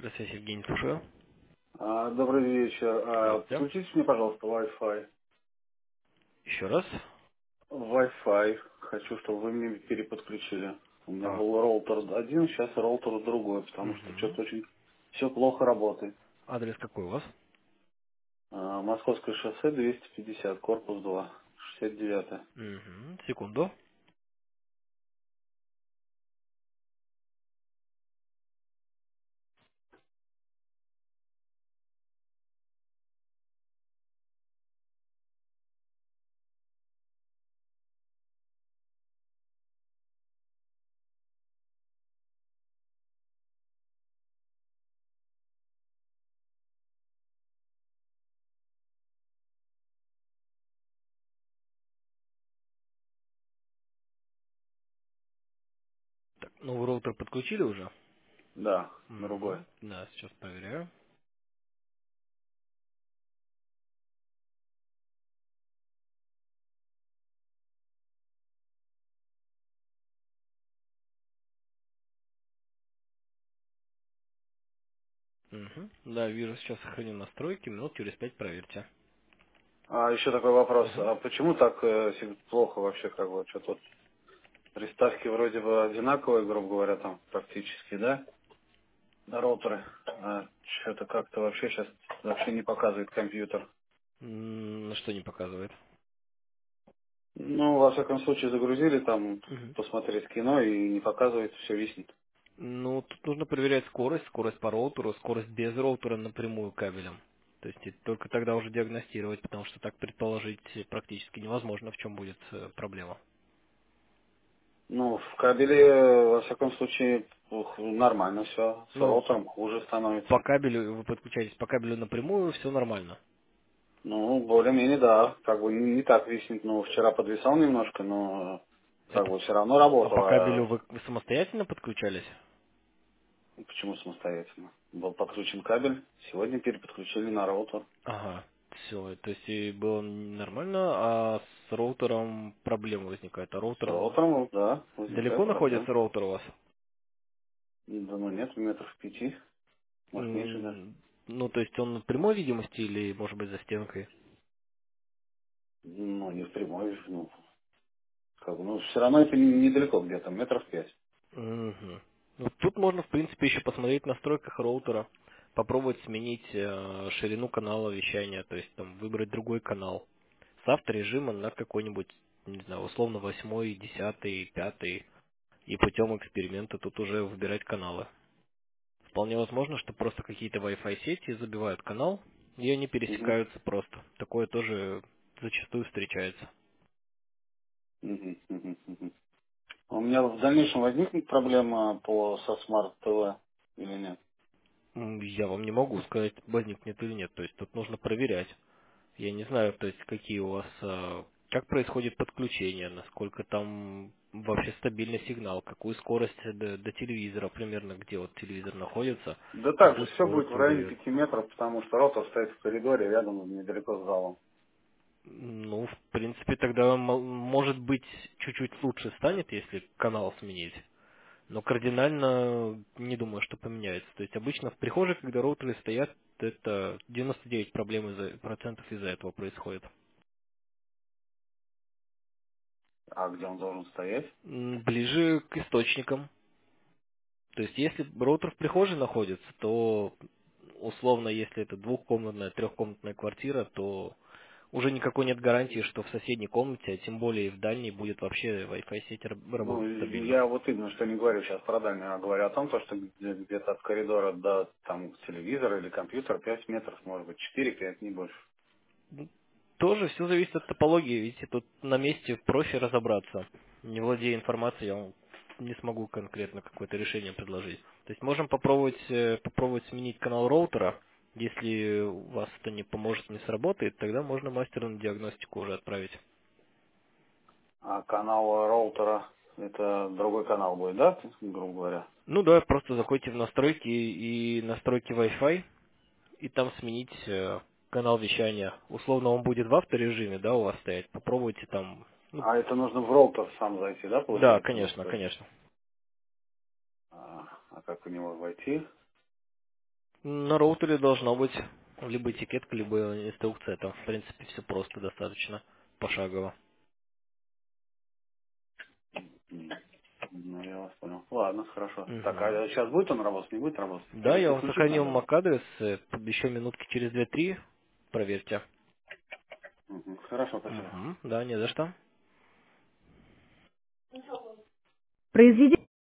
Здравствуйте, Евгений, слушаю. Добрый вечер. Здравствуйте. Подключите мне, пожалуйста, Wi-Fi. Еще раз. Wi-Fi. Хочу, чтобы вы мне переподключили. У меня А, был роутер один, сейчас роутер другой, потому что мгм. что-то очень все плохо работает. Адрес какой у вас? Московское шоссе 250, корпус 2, 69. Мгм. Секунду. Так, новый роутер подключили уже? Да, другой. Мгм. Да, сейчас проверяю. Мгм. Да, вижу, сейчас сохраню настройки, минут через 5 проверьте. Еще такой вопрос. Мгм. А почему так плохо вообще, как бы, что тут приставки вроде бы одинаковые, грубо говоря, там практически, да? На роутеры. Что-то как-то вообще сейчас вообще не показывает компьютер. На что не показывает? Ну, во всяком случае, загрузили там Мгм. посмотреть кино и не показывает, все виснет. Ну, тут нужно проверять скорость по роутеру, скорость без роутера напрямую кабелем. То есть и только тогда уже диагностировать, потому что так предположить практически невозможно, в чем будет проблема. Ну, в кабеле, во всяком случае, нормально все. С Ну, роутером хуже по становится. кабелю, вы подключаетесь по кабелю напрямую, все нормально. Ну, более-менее, да. Как бы не так виснет. Ну, вчера подвисал немножко, но как Это, бы все равно а по работало. кабелю вы самостоятельно подключались? Почему самостоятельно? Был подключен кабель, сегодня переподключили на роутер. Ага, все, то есть и было нормально, а с роутером проблема возникает. А С роутер роутером, да, далеко возникает проблема. находится роутер у вас? Да ну нет, метров 5, может меньше даже. Ну, то есть он в прямой видимости или, может быть, за стенкой? Ну, не в прямой, ну, как бы, ну, все равно это недалеко где-то, метров 5. Мгм. Ну, тут можно, в принципе, еще посмотреть в настройках роутера, попробовать сменить ширину канала вещания, то есть там выбрать другой канал с авторежима на какой-нибудь, не знаю, условно 8, 10, 5, и путем эксперимента тут уже выбирать каналы. Вполне возможно, что просто какие-то Wi-Fi сети забивают канал, и они Угу. пересекаются просто. Такое тоже зачастую встречается. Угу, угу, угу. У меня в дальнейшем возникнет проблема со смарт ТВ или нет? Я вам не могу сказать, возникнет или нет, то есть тут нужно проверять. Я не знаю, то есть какие у вас, как происходит подключение, насколько там вообще стабильный сигнал, какую скорость до телевизора примерно, где вот телевизор находится, Да так же, какую все будет скорость в районе выдает. 5 метров, потому что роутер стоит в коридоре рядом, недалеко с залом. Ну, в принципе, тогда может быть чуть-чуть лучше станет, если канал сменить. Но кардинально не думаю, что поменяется. То есть обычно в прихожей, когда роутеры стоят, это 99 проблем процентов из-за этого происходит. А где он должен стоять? Ближе к источникам. То есть если роутер в прихожей находится, то условно, если это двухкомнатная, трехкомнатная квартира, то уже никакой нет гарантии, что в соседней комнате, а тем более и в дальней, будет вообще Wi-Fi сеть Ну, работать стабильно. я вот именно что не говорю сейчас про дальнюю, а говорю о том, то, что где-то от коридора до там телевизора или компьютера 5 метров, может быть, 4-5, не больше. Тоже все зависит от топологии. Видите, тут на месте проще разобраться. Не владея информацией, я вам не смогу конкретно какое-то решение предложить. То есть можем попробовать сменить канал роутера. Если у вас это не поможет, не сработает, тогда можно мастеру на диагностику уже отправить. А канал роутера, это другой канал будет, да, грубо говоря? Ну да, просто заходите в настройки и настройки Wi-Fi, и там сменить канал вещания. Условно он будет в авторежиме, да, у вас стоять. Попробуйте там. Ну, А это нужно в роутер сам зайти, да, да, получается, конечно, настройки? конечно. А как в него войти? На роутере должна быть либо этикетка, либо инструкция. Там, в принципе, все просто достаточно, пошагово. М, Ну, я вас понял. Ладно, хорошо. Так, Мгм. а сейчас будет он работать, не будет работать? Да, Или я вам переключить сохранил надо? MAC-адрес, еще минутки через 2-3 проверьте. Мгм. Хорошо, спасибо. Угу, да, не за что. Произведение